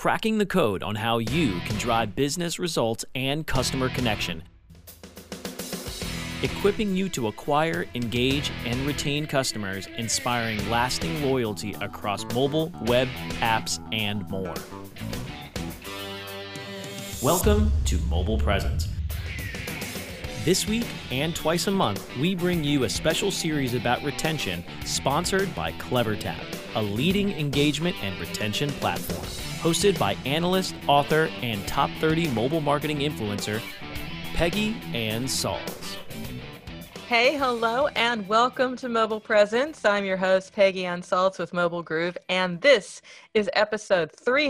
cracking the code on how you can drive business results and customer connection, equipping you to acquire, engage, and retain customers, inspiring lasting loyalty across mobile, web, apps, and more. Welcome to Mobile Presence. This week and twice a month, we bring you a special series about retention sponsored by CleverTap, a leading engagement and retention platform. Hosted by analyst, author, and top 30 mobile marketing influencer, Peggy Ann Salz. Hey, hello, and welcome to Mobile Presence. I'm your host, Peggy Ann Salz with Mobile Groove, and this is episode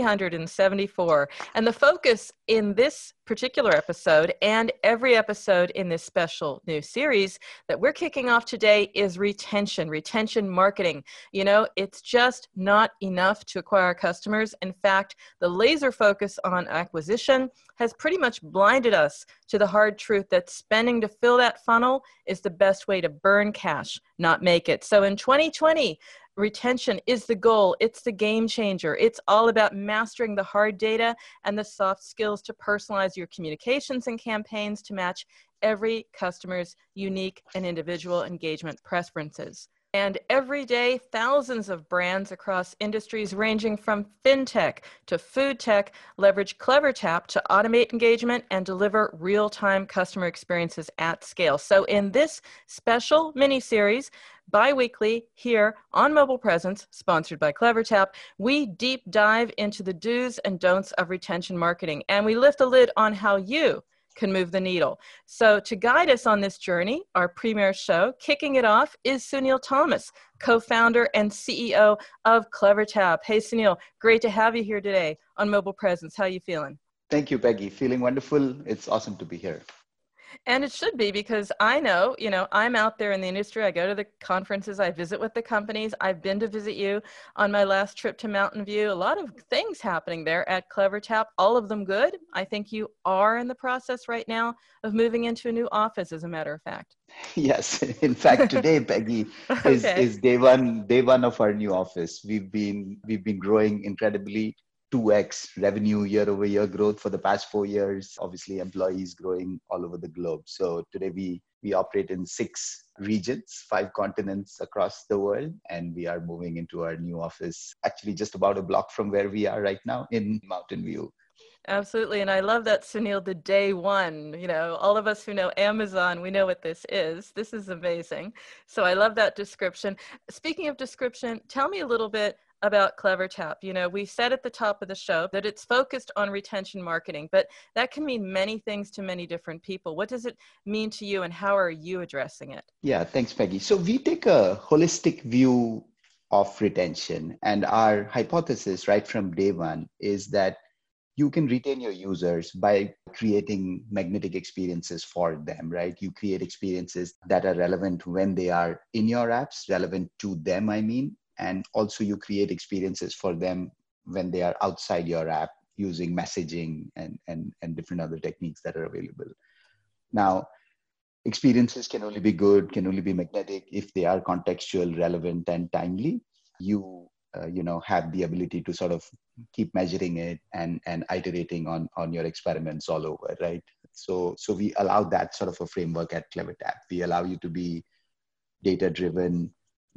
374. And the focus in this particular episode and every episode in this special new series that we're kicking off today is retention marketing. You know, it's just not enough to acquire customers. In fact, the laser focus on acquisition has pretty much blinded us to the hard truth that spending to fill that funnel is the best way to burn cash, not make it. So in 2020, retention is the goal. It's the game changer. It's all about mastering the hard data and the soft skills to personalize your communications and campaigns to match every customer's unique and individual engagement preferences. And every day, thousands of brands across industries ranging from fintech to food tech leverage CleverTap to automate engagement and deliver real-time customer experiences at scale. So in this special mini-series, bi-weekly here on Mobile Presence, sponsored by CleverTap, we deep dive into the do's and don'ts of retention marketing, and we lift the lid on how you can move the needle. So to guide us on this journey, our premier show, kicking it off, is Sunil Thomas, co-founder and CEO of CleverTap. Hey, Sunil, great to have you here today on Mobile Presence. How are you feeling? Thank you, Peggy. Feeling wonderful. It's awesome to be here. And it should be, because I know, I'm out there in the industry. I go to the conferences, I visit with the companies. I've been to visit you on my last trip to Mountain View. A lot of things happening there at CleverTap, all of them good. I think you are in the process right now of moving into a new office, as a matter of fact. Yes. In fact, today, Peggy, is day one of our new office. We've been growing incredibly. 2x revenue year-over-year growth for the past 4 years. Obviously, employees growing all over the globe. So today we operate in 6 regions, 5 continents across the world, and we are moving into our new office, actually just about a block from where we are right now in Mountain View. Absolutely. And I love that, Sunil, the day one. All of us who know Amazon, we know what this is. This is amazing. So I love that description. Speaking of description, tell me a little bit about CleverTap. We said at the top of the show that it's focused on retention marketing, but that can mean many things to many different people. What does it mean to you, and how are you addressing it? Yeah, thanks, Peggy. So we take a holistic view of retention, and our hypothesis right from day one is that you can retain your users by creating magnetic experiences for them, right? You create experiences that are relevant when they are in your apps, relevant to them, and also you create experiences for them when they are outside your app using messaging and different other techniques that are available. Now, experiences can only be good, can only be magnetic if they are contextual, relevant, and timely. You have the ability to sort of keep measuring it and iterating on your experiments all over, right? So we allow that sort of a framework at CleverTap. We allow you to be data-driven.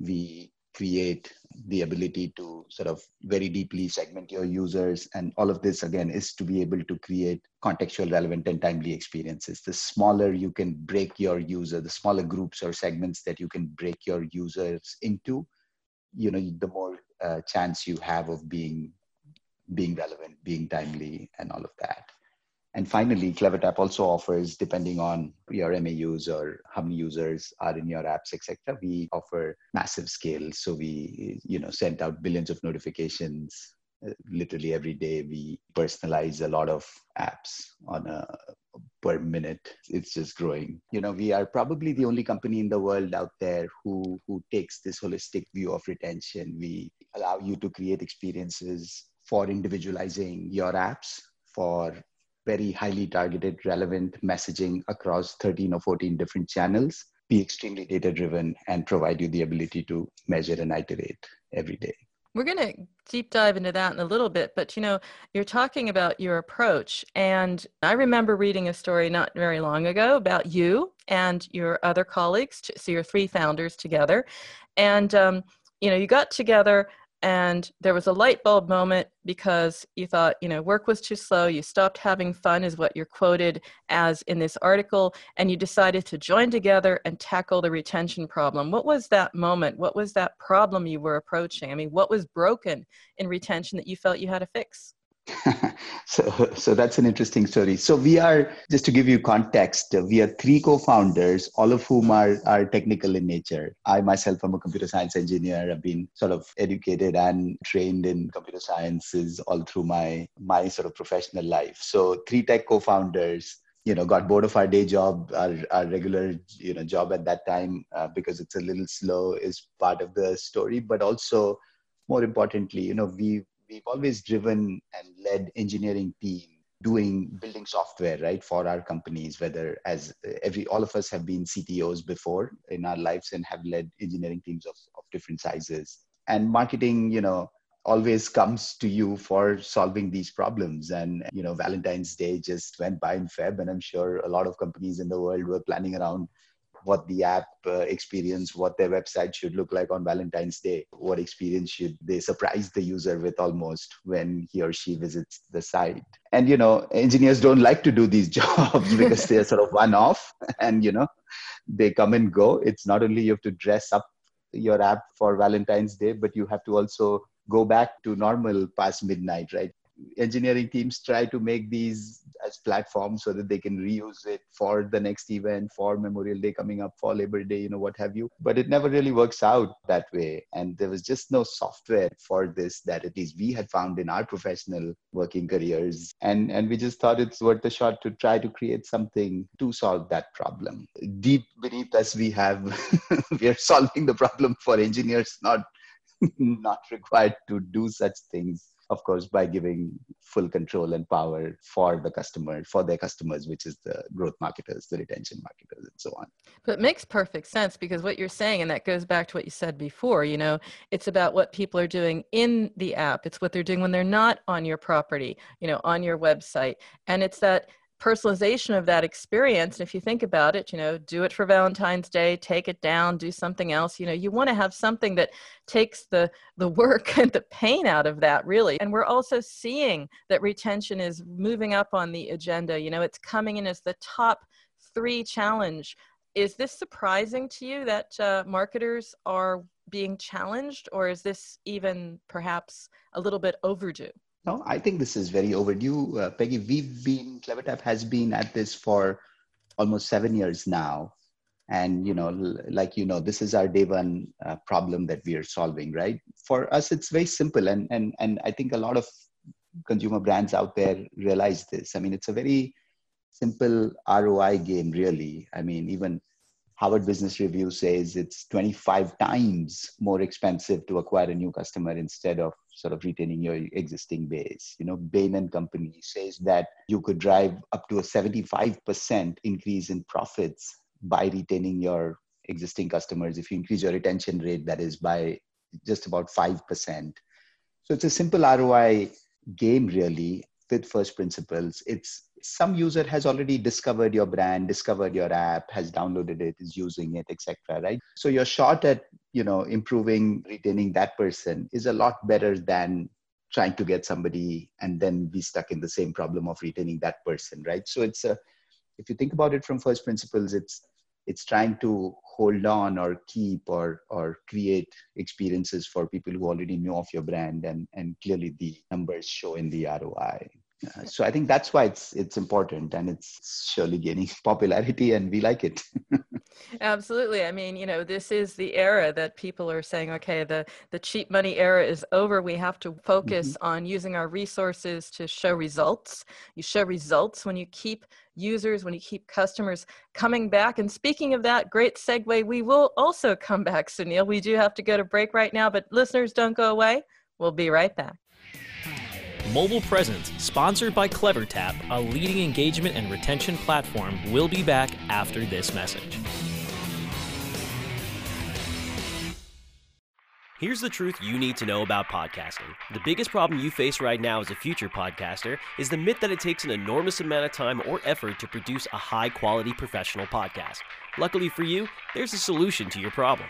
We create the ability to sort of very deeply segment your users. And all of this, again, is to be able to create contextual, relevant, and timely experiences. The smaller you can break your user, the smaller groups or segments that you can break your users into, the more chance you have of being relevant, being timely, and all of that. And finally, CleverTap also offers, depending on your MAUs or how many users are in your apps, etc., we offer massive scale. So we, send out billions of notifications literally every day. We personalize a lot of apps on a per minute. It's just growing. We are probably the only company in the world out there who takes this holistic view of retention. We allow you to create experiences for individualizing your apps, for very highly targeted, relevant messaging across 13 or 14 different channels, be extremely data-driven, and provide you the ability to measure and iterate every day. We're going to deep dive into that in a little bit, but you're talking about your approach. And I remember reading a story not very long ago about you and your other colleagues, so your three founders together. And, you got together and there was a light bulb moment because you thought, work was too slow. You stopped having fun is what you're quoted as in this article. And you decided to join together and tackle the retention problem. What was that moment? What was that problem you were approaching? I mean, what was broken in retention that you felt you had to fix? So that's an interesting story. So we are, just to give you context, we are three co-founders, all of whom are technical in nature. I myself am a computer science engineer. I've been sort of educated and trained in computer sciences all through my sort of professional life. So three tech co-founders, got bored of our day job, our regular, job at that time, because it's a little slow is part of the story. But also, more importantly, we've always driven and led engineering team building software, right, for our companies, whether all of us have been CTOs before in our lives and have led engineering teams of different sizes. And marketing, always comes to you for solving these problems. And, Valentine's Day just went by in Feb, and I'm sure a lot of companies in the world were planning around what the app experience, what their website should look like on Valentine's Day. What experience should they surprise the user with almost when he or she visits the site? And, engineers don't like to do these jobs because they're sort of one-off and, they come and go. It's not only you have to dress up your app for Valentine's Day, but you have to also go back to normal past midnight, right? Engineering teams try to make these as platforms so that they can reuse it for the next event, for Memorial Day coming up, for Labor Day, what have you. But it never really works out that way. And there was just no software for this that at least we had found in our professional working careers. And we just thought it's worth a shot to try to create something to solve that problem. Deep beneath us, we are solving the problem for engineers, not required to do such things. Of course, by giving full control and power for their customers, which is the growth marketers, the retention marketers, and so on. But it makes perfect sense because what you're saying, and that goes back to what you said before, it's about what people are doing in the app. It's what they're doing when they're not on your property, on your website. And it's that personalization of that experience. And if you think about it, do it for Valentine's Day, take it down, do something else. You want to have something that takes the work and the pain out of that, really. And we're also seeing that retention is moving up on the agenda. It's coming in as the top 3 challenge. Is this surprising to you that marketers are being challenged, or is this even perhaps a little bit overdue? No, I think this is very overdue. Peggy, CleverTap has been at this for almost 7 years now. And, this is our day one problem that we are solving, right? For us, it's very simple. And I think a lot of consumer brands out there realize this. I mean, it's a very simple ROI game, really. I mean, even Harvard Business Review says it's 25 times more expensive to acquire a new customer instead of sort of retaining your existing base. Bain & Company says that you could drive up to a 75% increase in profits by retaining your existing customers if you increase your retention rate, that is by just about 5%. So it's a simple ROI game, really, with first principles. It's some user has already discovered your brand, discovered your app, has downloaded it, is using it, etc. Right? So your shot at improving, retaining that person is a lot better than trying to get somebody and then be stuck in the same problem of retaining that person, right? So if you think about it from first principles, it's trying to hold on or keep or create experiences for people who already know of your brand, and clearly the numbers show in the ROI. So I think that's why it's important, and it's surely gaining popularity, and we like it. Absolutely. I mean, this is the era that people are saying, okay, the cheap money era is over. We have to focus on using our resources to show results. You show results when you keep users, when you keep customers coming back. And speaking of that, great segue, we will also come back, Sunil. We do have to go to break right now, but listeners, don't go away. We'll be right back. Mobile Presence, sponsored by CleverTap, a leading engagement and retention platform, will be back after this message. Here's the truth you need to know about podcasting. The biggest problem you face right now as a future podcaster is the myth that it takes an enormous amount of time or effort to produce a high-quality professional podcast. Luckily for you, there's a solution to your problem.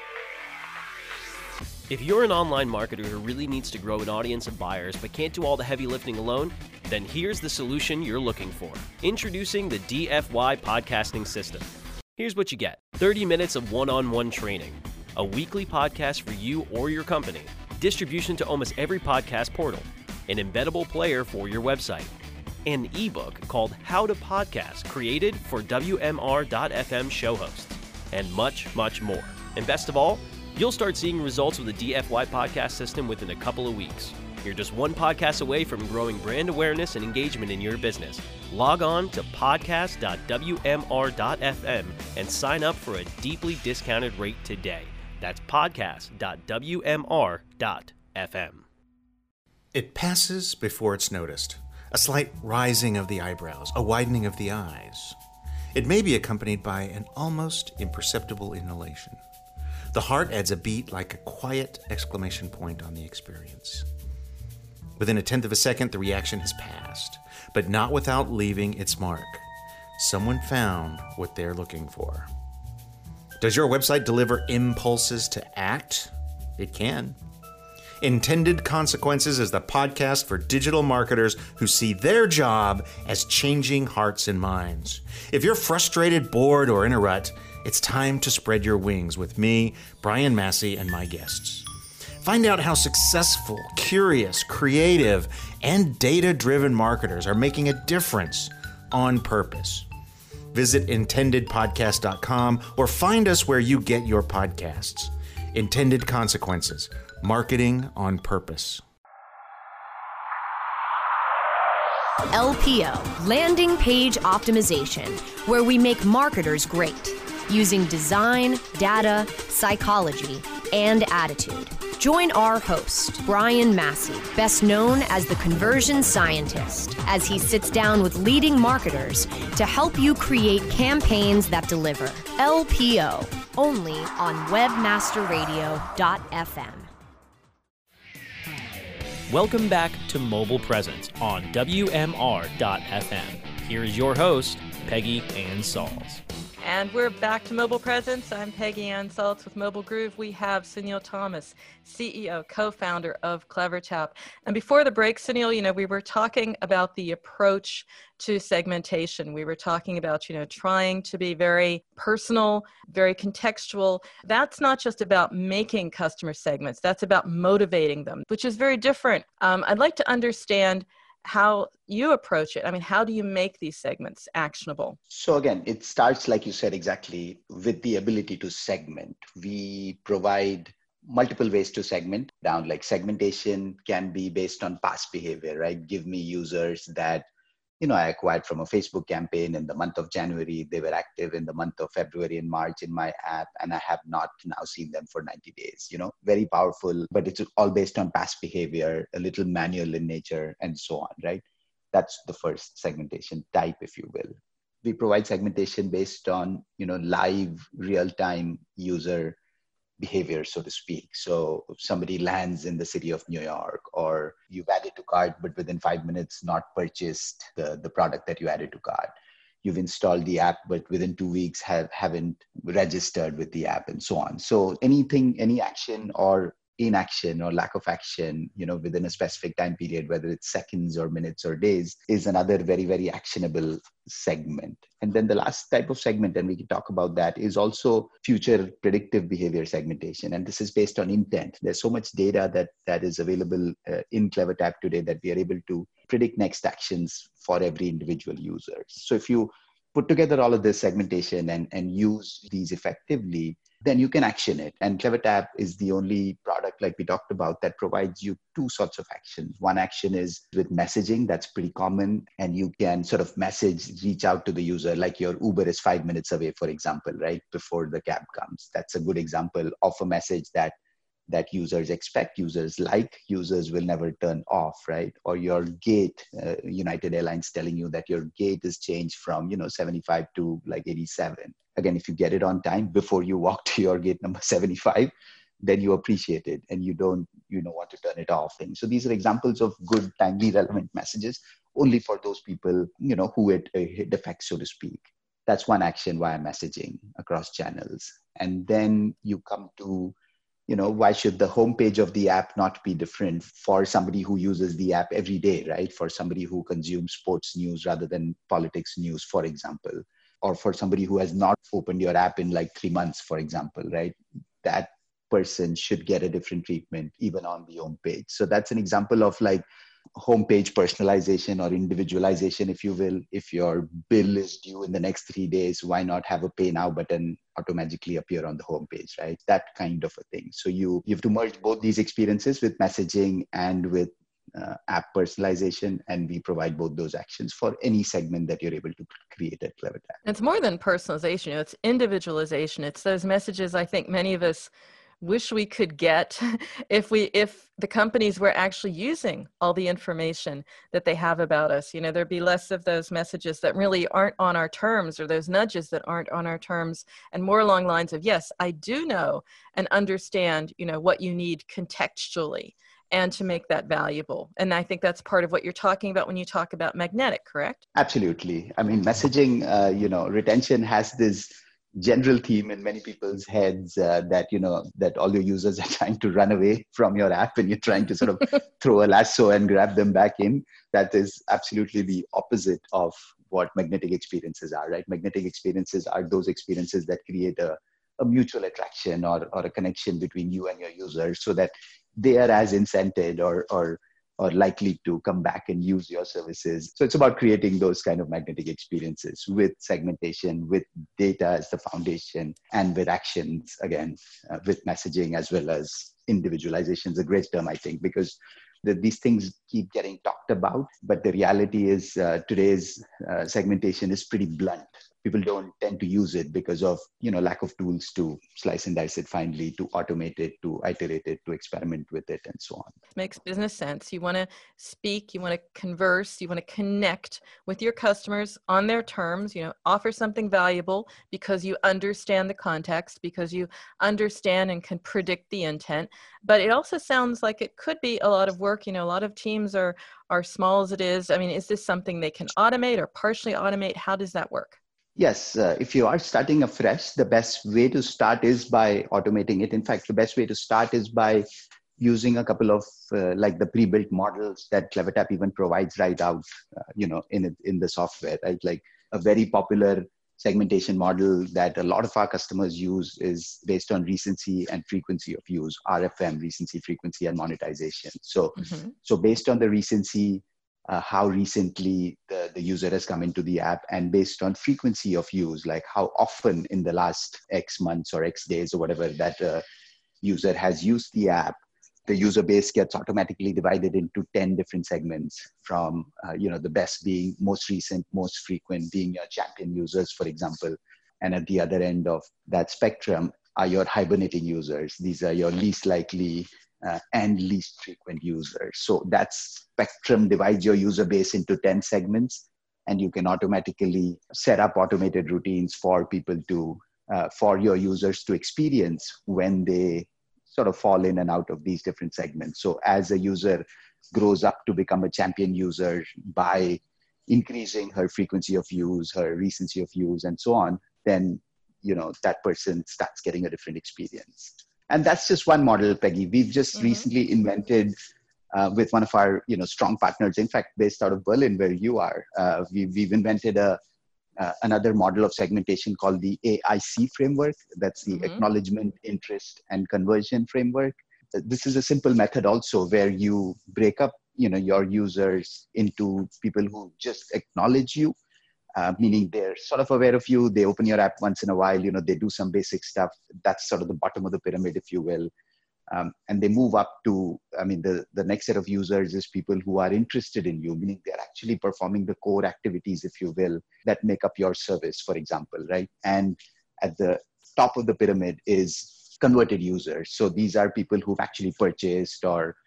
If you're an online marketer who really needs to grow an audience of buyers but can't do all the heavy lifting alone, then here's the solution you're looking for. Introducing the DFY Podcasting System. Here's what you get: 30 minutes of one-on-one training, a weekly podcast for you or your company, distribution to almost every podcast portal, an embeddable player for your website, an ebook called How to Podcast created for WMR.FM show hosts, and much, much more. And best of all, you'll start seeing results with the DFY podcast system within a couple of weeks. You're just one podcast away from growing brand awareness and engagement in your business. Log on to podcast.wmr.fm and sign up for a deeply discounted rate today. That's podcast.wmr.fm. It passes before it's noticed. A slight rising of the eyebrows, a widening of the eyes. It may be accompanied by an almost imperceptible inhalation. The heart adds a beat like a quiet exclamation point on the experience. Within a tenth of a second, the reaction has passed, but not without leaving its mark. Someone found what they're looking for. Does your website deliver impulses to act? It can. Intended Consequences is the podcast for digital marketers who see their job as changing hearts and minds. If you're frustrated, bored, or in a rut, it's time to spread your wings with me, Brian Massey, and my guests. Find out how successful, curious, creative, and data-driven marketers are making a difference on purpose. Visit intendedpodcast.com or find us where you get your podcasts. Intended Consequences, marketing on purpose. LPO, Landing Page Optimization, where we make marketers great, using design, data, psychology, and attitude. Join our host, Brian Massey, best known as the Conversion Scientist, as he sits down with leading marketers to help you create campaigns that deliver. LPO, only on webmasterradio.fm. Welcome back to Mobile Presence on WMR.FM. Here is your host, Peggy Ann Salz. And we're back to Mobile Presence. I'm Peggy Ann Salz with Mobile Groove. We have Sunil Thomas, CEO, co-founder of CleverTap. And before the break, Sunil, we were talking about the approach to segmentation. We were talking about, trying to be very personal, very contextual. That's not just about making customer segments. That's about motivating them, which is very different. I'd like to understand how you approach it. I mean, how do you make these segments actionable? So again, it starts, like you said, exactly with the ability to segment. We provide multiple ways to segment down. Like segmentation can be based on past behavior, right? Give me users that, I acquired from a Facebook campaign in the month of January. They were active in the month of February and March in my app, and I have not now seen them for 90 days. Very powerful, but it's all based on past behavior, a little manual in nature, and so on, right? That's the first segmentation type, if you will. We provide segmentation based on, live real-time user behavior, so to speak. So if somebody lands in the city of New York, or you've added to cart, but within 5 minutes not purchased the product that you added to cart. You've installed the app, but within 2 weeks haven't registered with the app, and so on. So any action or inaction or lack of action, within a specific time period, whether it's seconds or minutes or days, is another very, very actionable segment. And then the last type of segment, and we can talk about that, is also future predictive behavior segmentation. And this is based on intent. There's so much data that is available in CleverTap today that we are able to predict next actions for every individual user. So if you put together all of this segmentation and use these effectively, then you can action it. And CleverTap is the only product, like we talked about, that provides you two sorts of actions. One action is with messaging. That's pretty common. And you can sort of reach out to the user, like your Uber is 5 minutes away, for example, right before the cab comes. That's a good example of a message that users expect, users like, users will never turn off, right? Or your gate, United Airlines telling you that your gate is changed from, 75 to like 87. Again, if you get it on time before you walk to your gate number 75, then you appreciate it and you don't, want to turn it off. And so these are examples of good, timely, relevant messages only for those people, who it affects, so to speak. That's one action via messaging across channels. And then you come to, why should the homepage of the app not be different for somebody who uses the app every day, right? For somebody who consumes sports news rather than politics news, for example, or for somebody who has not opened your app in like 3 months, for example, right? That person should get a different treatment even on the homepage. So that's an example of like homepage personalization or individualization, if you will. If your bill is due in the next 3 days, why not have a pay now button automatically appear on the homepage, right? That kind of a thing. So you have to merge both these experiences with messaging and with app personalization, and we provide both those actions for any segment that you're able to create at CleverTap. It's more than personalization, it's individualization. It's those messages I think many of us wish we could get if the companies were actually using all the information that they have about us. There'd be less of those messages that really aren't on our terms, or those nudges that aren't on our terms, and more along lines of, yes, I do know and understand, what you need contextually, and to make that valuable. And I think that's part of what you're talking about when you talk about magnetic, correct? Absolutely. I mean, messaging, retention has this general theme in many people's heads that all your users are trying to run away from your app and you're trying to sort of throw a lasso and grab them back in. That is absolutely the opposite of what magnetic experiences are, right? Magnetic experiences are those experiences that create a mutual attraction or a connection between you and your users, so that they are as incented or likely to come back and use your services. So it's about creating those kind of magnetic experiences with segmentation, with data as the foundation, and with actions, again, with messaging as well as individualization is a great term, I think, because these things keep getting talked about. But the reality is today's segmentation is pretty blunt. People don't tend to use it because of, lack of tools to slice and dice it finely, to automate it, to iterate it, to experiment with it, and so on. Makes business sense. You want to speak, you want to converse, you want to connect with your customers on their terms, offer something valuable because you understand the context, because you understand and can predict the intent. But it also sounds like it could be a lot of work. A lot of teams are small as it is. I mean, is this something they can automate or partially automate? How does that work? Yes, if you are starting afresh, the best way to start is by automating it. In fact, the best way to start is by using a couple of like the pre-built models that CleverTap even provides right out, in the software, right? Like a very popular segmentation model that a lot of our customers use is based on recency and frequency of use, RFM, recency, frequency, and monetization. So based on the recency, how recently the user has come into the app, and based on frequency of use, like how often in the last X months or X days or whatever that user has used the app, the user base gets automatically divided into 10 different segments from, the best being most recent, most frequent being your champion users, for example. And at the other end of that spectrum are your hibernating users. These are your least likely and least frequent users. So that spectrum divides your user base into 10 segments, and you can automatically set up automated routines for people to, for your users to experience when they sort of fall in and out of these different segments. So as a user grows up to become a champion user by increasing her frequency of use, her recency of use, and so on, then, that person starts getting a different experience. And that's just one model, Peggy. We've just recently invented with one of our, strong partners, in fact, based out of Berlin, where you are, we've invented another model of segmentation called the AIC framework. That's the Acknowledgement, Interest, and Conversion framework. This is a simple method also where you break up, your users into people who just acknowledge you, meaning they're sort of aware of you. They open your app once in a while, they do some basic stuff. That's sort of the bottom of the pyramid, if you will. And they move up to, the next set of users is people who are interested in you, meaning they're actually performing the core activities, if you will, that make up your service, for example, right? And at the top of the pyramid is converted users. So these are people who've actually purchased or,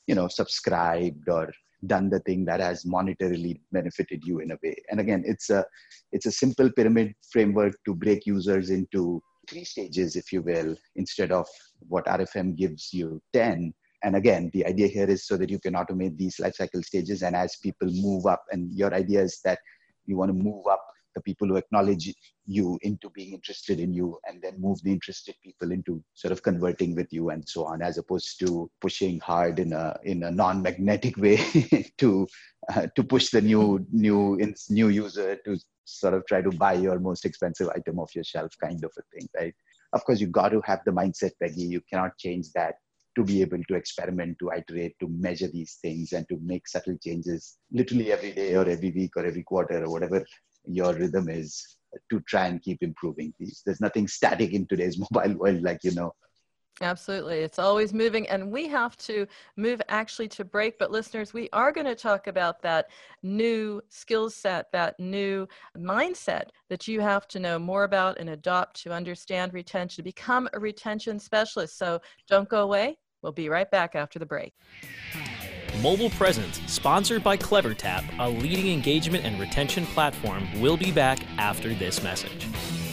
subscribed or done the thing that has monetarily benefited you in a way. And again, it's a simple pyramid framework to break users into 3 stages, if you will, instead of what RFM gives you 10. And again, the idea here is so that you can automate these lifecycle stages. And as people move up, and your idea is that you want to move up the people who acknowledge you into being interested in you, and then move the interested people into sort of converting with you and so on, as opposed to pushing hard in a non-magnetic way to push the new user to sort of try to buy your most expensive item off your shelf, kind of a thing, right? Of course, you got to have the mindset, Peggy. You cannot change that to be able to experiment, to iterate, to measure these things, and to make subtle changes literally every day or every week or every quarter or whatever your rhythm is, to try and keep improving these. There's nothing static in today's mobile world, like, Absolutely. It's always moving, and we have to move actually to break. But listeners, we are going to talk about that new skill set, that new mindset that you have to know more about and adopt to understand retention, to become a retention specialist. So don't go away. We'll be right back after the break. Mobile Presence, sponsored by CleverTap, a leading engagement and retention platform, will be back after this message.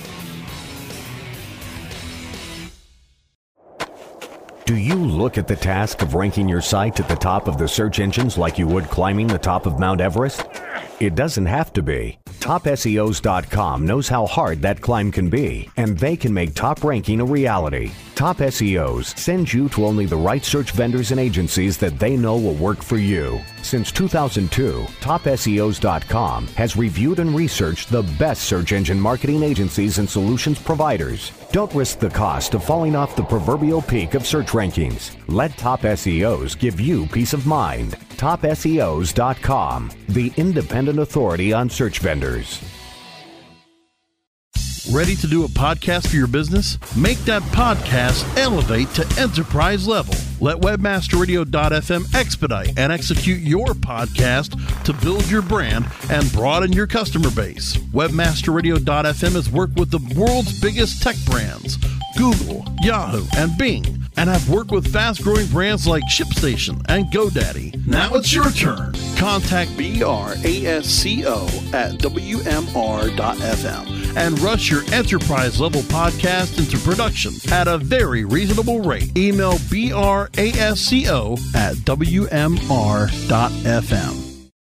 Do you look at the task of ranking your site at the top of the search engines like you would climbing the top of Mount Everest? It doesn't have to be. TopSEOs.com knows how hard that climb can be, and they can make top ranking a reality. Top SEOs sends you to only the right search vendors and agencies that they know will work for you. Since 2002, TopSEOs.com has reviewed and researched the best search engine marketing agencies and solutions providers. Don't risk the cost of falling off the proverbial peak of search rankings. Let Top SEOs give you peace of mind. TopSEOs.com, the independent authority on search vendors. Ready to do a podcast for your business? Make that podcast elevate to enterprise level. Let webmasterradio.fm expedite and execute your podcast to build your brand and broaden your customer base. Webmasterradio.fm has worked with the world's biggest tech brands, Google, Yahoo, and Bing, and have worked with fast-growing brands like ShipStation and GoDaddy. Now it's your turn. Contact BRASCO at WMR.fm and rush your enterprise-level podcast into production at a very reasonable rate. Email BRASCO at WMR.fm.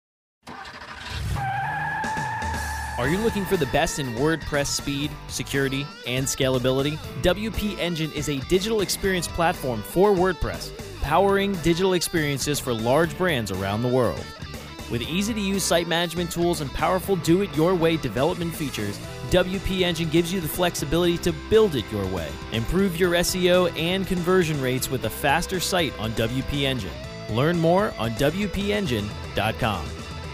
Are you looking for the best in WordPress speed, security, and scalability? WP Engine is a digital experience platform for WordPress, powering digital experiences for large brands around the world. With easy-to-use site management tools and powerful do-it-your-way development features, WP Engine gives you the flexibility to build it your way. Improve your SEO and conversion rates with a faster site on WP Engine. Learn more on WPEngine.com.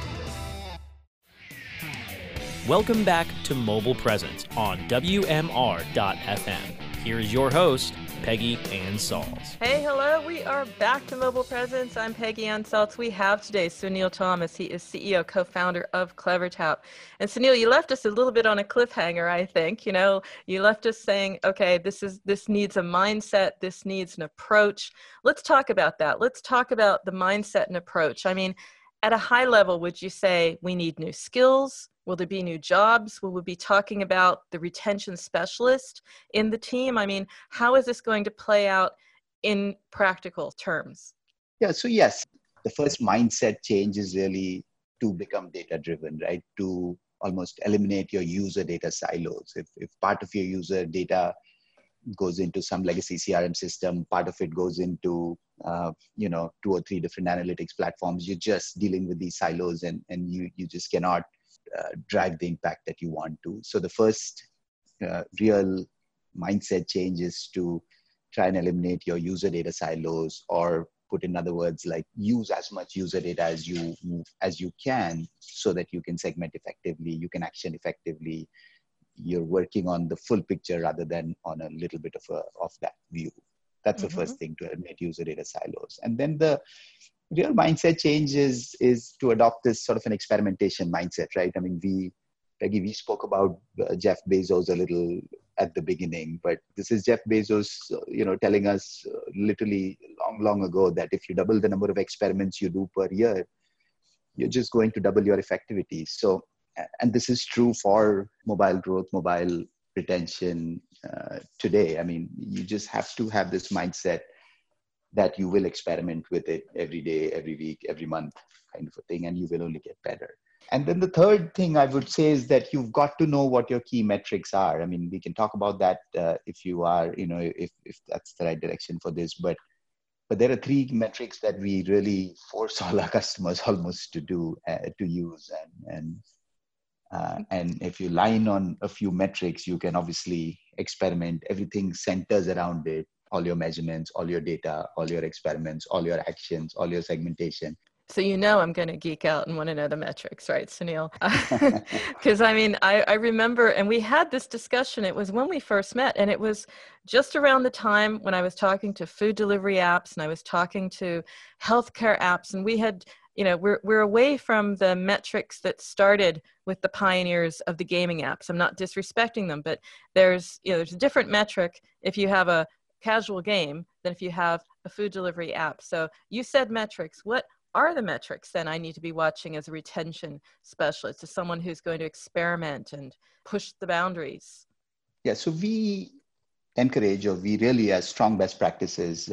Welcome back to Mobile Presence on WMR.fm. Here is your host, Peggy Ann Salz. Hey, hello. We are back to Mobile Presence. I'm Peggy Ann Salz. We have today Sunil Thomas. He is CEO, co-founder of CleverTap. And Sunil, you left us a little bit on a cliffhanger, I think. You left us saying, okay, this needs a mindset. This needs an approach. Let's talk about that. Let's talk about the mindset and approach. I mean, at a high level, would you say we need new skills? Will there be new jobs? Will we be talking about the retention specialist in the team? I mean, how is this going to play out in practical terms? Yeah, so yes, the first mindset change is really to become data-driven, right? To almost eliminate your user data silos. If part of your user data goes into some legacy CRM system, part of it goes into 2 or 3 different analytics platforms, you're just dealing with these silos and you just cannot drive the impact that you want to. So the first real mindset change is to try and eliminate your user data silos, or put in other words, like use as much user data as you can, so that you can segment effectively, you can action effectively. You're working on the full picture rather than on a little bit of that view. That's the first thing, to eliminate user data silos. And then the real mindset change is to adopt this sort of an experimentation mindset, right? I mean, we spoke about Jeff Bezos a little at the beginning, but this is Jeff Bezos, telling us literally long ago that if you double the number of experiments you do per year, you're just going to double your effectivity. So, and this is true for mobile growth, mobile retention today. I mean, you just have to have this mindset that you will experiment with it every day, every week, every month kind of a thing, and you will only get better. And then the third thing I would say is that you've got to know what your key metrics are. I mean, we can talk about that if you are, if that's the right direction for this. But there are three metrics that we really force all our customers almost to use. And if you line on a few metrics, you can obviously experiment. Everything centers around it. All your measurements, all your data, all your experiments, all your actions, all your segmentation. So I'm going to geek out and want to know the metrics, right, Sunil? Because I remember, and we had this discussion, it was when we first met, and it was just around the time when I was talking to food delivery apps and I was talking to healthcare apps, and we had, we're away from the metrics that started with the pioneers of the gaming apps. I'm not disrespecting them, but there's a different metric if you have a casual game than if you have a food delivery app. So you said metrics. What are the metrics then I need to be watching as a retention specialist, as someone who's going to experiment and push the boundaries? Yeah, so we encourage, or we really, as strong best practices,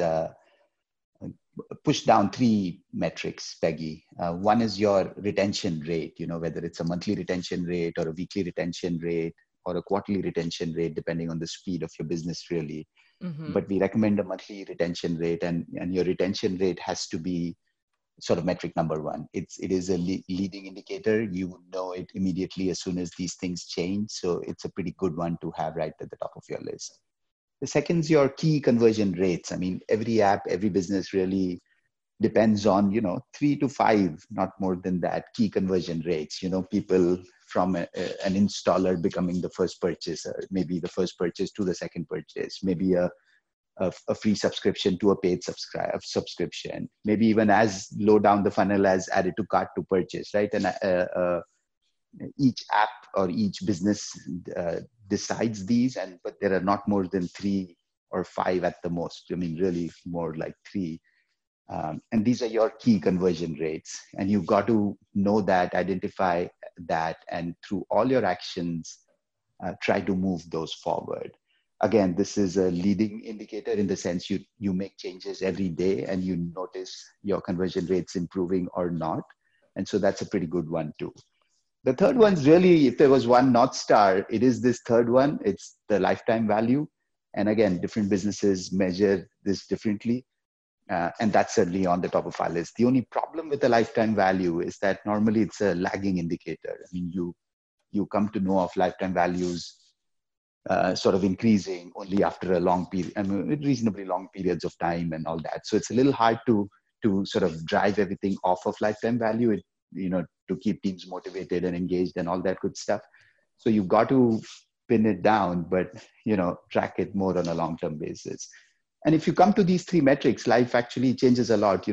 push down three metrics, Peggy. One is your retention rate, whether it's a monthly retention rate or a weekly retention rate or a quarterly retention rate, depending on the speed of your business, really. Mm-hmm. But we recommend a monthly retention rate, and your retention rate has to be sort of metric number one. It is a leading indicator. You would know it immediately as soon as these things change. So it's a pretty good one to have right at the top of your list. The second is your key conversion rates. I mean, every app, every business really depends on, 3 to 5, not more than that, key conversion rates. People from an installer becoming the first purchaser, maybe the first purchase to the second purchase, maybe a free subscription to a paid subscription, maybe even as low down the funnel as added to cart to purchase, right? And each app or each business decides these, but there are not more than 3 or 5 at the most. I mean, really more like 3. And these are your key conversion rates. And you've got to know that, identify that, and through all your actions, try to move those forward. Again, this is a leading indicator in the sense you make changes every day and you notice your conversion rates improving or not. And so that's a pretty good one too. The third one's really, if there was one North Star, it is this third one. It's the lifetime value. And again, different businesses measure this differently. And that's certainly on the top of our list. The only problem with the lifetime value is that normally it's a lagging indicator. I mean, you come to know of lifetime values sort of increasing only after a long period, reasonably long periods of time and all that. So it's a little hard to sort of drive everything off of lifetime value, to keep teams motivated and engaged and all that good stuff. So you've got to pin it down, but, track it more on a long-term basis. And if you come to these 3 metrics, life actually changes a lot.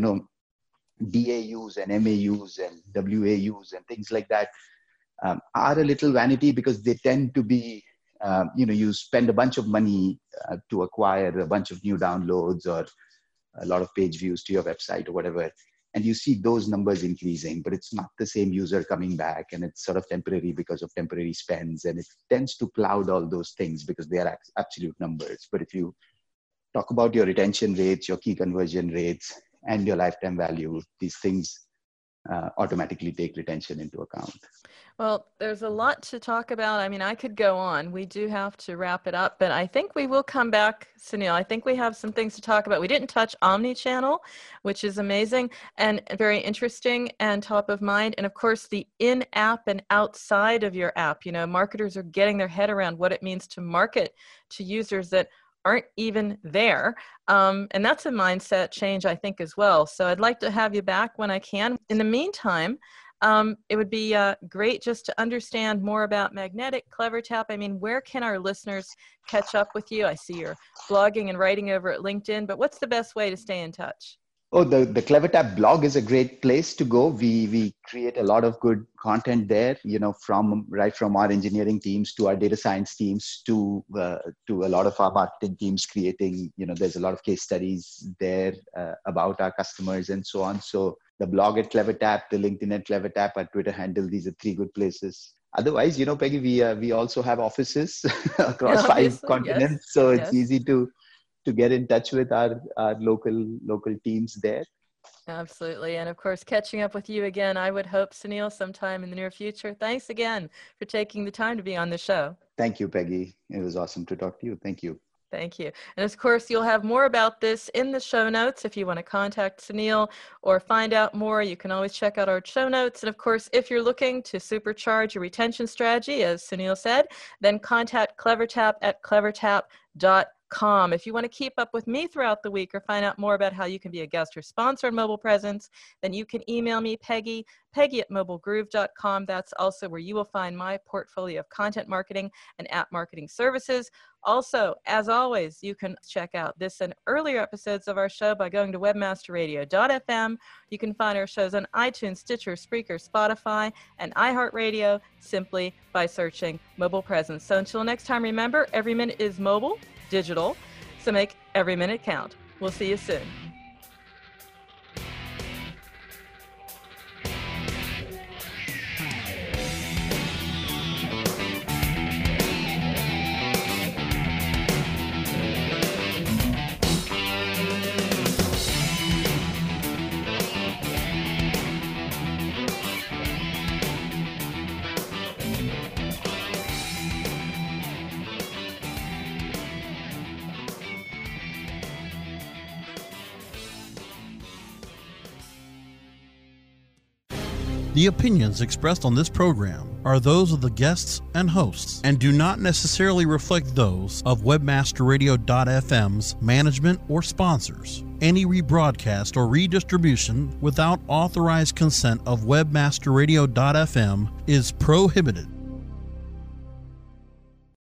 DAUs and MAUs and WAUs and things like that are a little vanity because they tend to be, you spend a bunch of money to acquire a bunch of new downloads or a lot of page views to your website or whatever. And you see those numbers increasing, but it's not the same user coming back, and it's sort of temporary because of temporary spends. And it tends to cloud all those things because they are absolute numbers. But if you talk about your retention rates, your key conversion rates, and your lifetime value, these things automatically take retention into account. Well, there's a lot to talk about. I mean, I could go on. We do have to wrap it up, but I think we will come back, Sunil. I think we have some things to talk about. We didn't touch omni-channel, which is amazing and very interesting and top of mind. And of course, the in-app and outside of your app. Marketers are getting their head around what it means to market to users that aren't even there. And that's a mindset change, I think, as well. So I'd like to have you back when I can. In the meantime, it would be great just to understand more about Magnetic, CleverTap. I mean, where can our listeners catch up with you? I see you're blogging and writing over at LinkedIn, but what's the best way to stay in touch? Oh, the CleverTap blog is a great place to go. We create a lot of good content there, from our engineering teams to our data science teams to a lot of our marketing teams creating, there's a lot of case studies there about our customers and so on. So the blog at CleverTap, the LinkedIn at CleverTap, our Twitter handle. These are 3 good places. Otherwise, Peggy, we also have offices across 5 continents, so it's easy to get in touch with our local teams there. Absolutely. And of course, catching up with you again, I would hope, Sunil, sometime in the near future. Thanks again for taking the time to be on the show. Thank you, Peggy. It was awesome to talk to you. Thank you. Thank you. And of course, you'll have more about this in the show notes. If you want to contact Sunil or find out more, you can always check out our show notes. And of course, if you're looking to supercharge your retention strategy, as Sunil said, then contact CleverTap at clevertap.com. If you want to keep up with me throughout the week or find out more about how you can be a guest or sponsor on Mobile Presence, then you can email me, Peggy at mobilegroove.com. That's also where you will find my portfolio of content marketing and app marketing services. Also, as always, you can check out this and earlier episodes of our show by going to webmasterradio.fm. You can find our shows on iTunes, Stitcher, Spreaker, Spotify, and iHeartRadio simply by searching Mobile Presence. So until next time, remember, every minute is mobile, digital, so make every minute count. We'll see you soon. The opinions expressed on this program are those of the guests and hosts and do not necessarily reflect those of WebmasterRadio.fm's management or sponsors. Any rebroadcast or redistribution without authorized consent of WebmasterRadio.fm is prohibited.